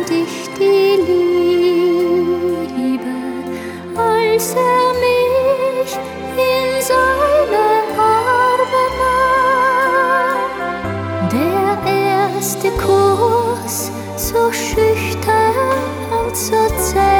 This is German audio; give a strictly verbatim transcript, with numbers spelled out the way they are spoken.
ich die Liebe, als er mich in seine Arme nahm. Der erste Kuss, so schüchtern und so zäh,